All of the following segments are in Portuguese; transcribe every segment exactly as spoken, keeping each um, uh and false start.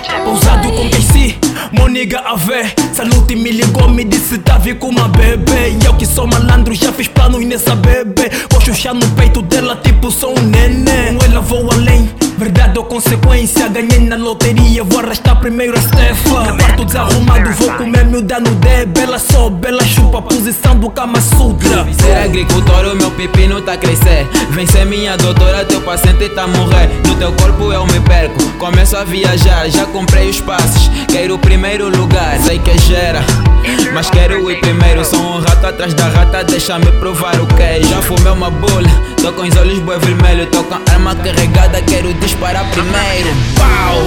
Pousado com K C, Moniga a ver. Salute me ligou, me disse tá vi com uma bebê. E eu que sou malandro, já fiz planos nessa bebê. Vou chuchar no peito dela tipo sou um neném. Com ela vou além, verdade ou consequência. Ganhei na loteria, vou arrastar primeiro a Stefa. No quarto desarrumado, vou comer miúda no D. Bela só, bela chupa, posição do Kama Sutra. Ser agricultor, o meu pepino tá a crescer. Vem ser minha doutora, teu paciente tá a morrer. No teu corpo eu me perco, começo a viajar. Já comprei os passos, quero o primeiro lugar. Sei que gera, mas quero ir primeiro. Sou um rato atrás da rata, deixa-me provar o que é. Já fumei uma bola, tô com os olhos boi vermelho. Tô com a arma carregada, quero disparar primeiro. Pau!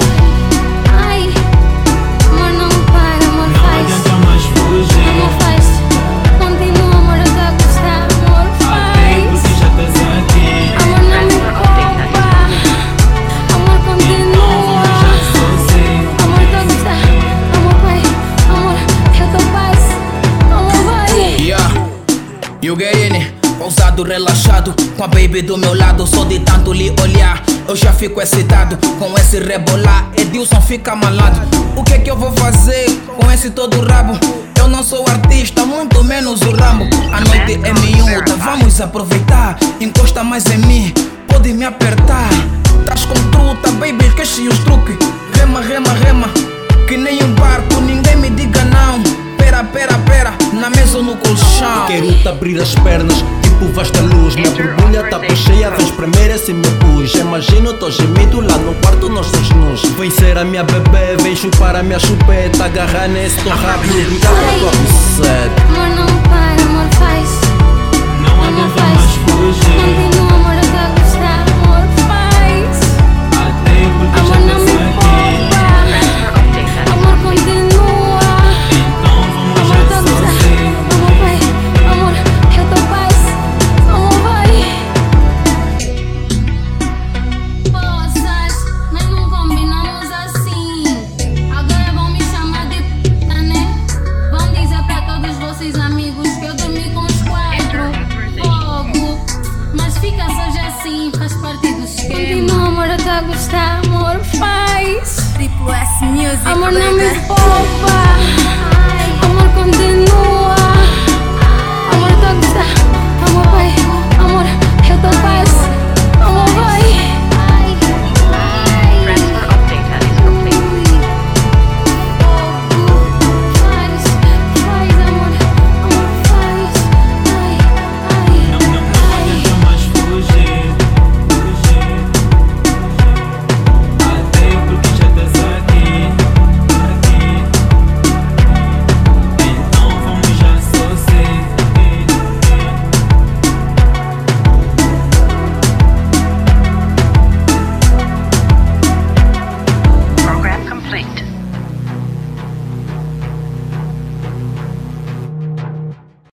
Ai, amor não para, amor Não faz. adianta mais fugir. Amor faz, continua amor, eu tô a gostar. Amor Até faz, porque já estás aqui. amor não me poupa. Amor continua, Já sozinho. amor tô a gostar. Amor vai, amor eu tô paz. Amor vai. Yeah, you get in, pausado, relaxado, com a baby do meu lado. Só de tanto lhe olhar, eu já fico excitado. Com esse rebolar, Edilson fica malado. O que é que eu vou fazer com esse todo rabo? Eu não sou artista, muito menos o Rambo. A noite é miúda, vamos aproveitar. Encosta mais em mim, pode me apertar. Tás com truta, baby, esquece os truques. Rema, rema, rema, que nem um barco, ninguém me diga não. Pera, pera, pera, na mesa ou no colchão. Quero-te abrir as pernas, tipo vasta luz. Minha borbulha tá bem cheia, vem espremer esse meu pus. Imagino, tô gemido lá no quarto, nós dois nus. Vem ser a minha bebê, vem chupar a minha chupeta. Agarrar nesse teu rabo, brincar com a tua buceta. Amor não para, amor faz. Não Amor adianta faz, mais fugir. continua amor, eu tô a gostar. Amor faz, Até porque amor já não me estás aqui. poupa. Amor continua, Então vamos amor tô a já gostar. sozinho. Amor vai, amor eu tô paz. Amor vai. Poças, mas não combinamos assim. Agora vão me chamar de p***, né? Vão dizer pra todos vocês amigos que eu dormi com os quatro. Fogo, mas fica só já assim, faz parte do esquema. Continua amor, eu tô a gostar. Amor faz, Triple S Music, amor não me baby. poupa. Amor continua.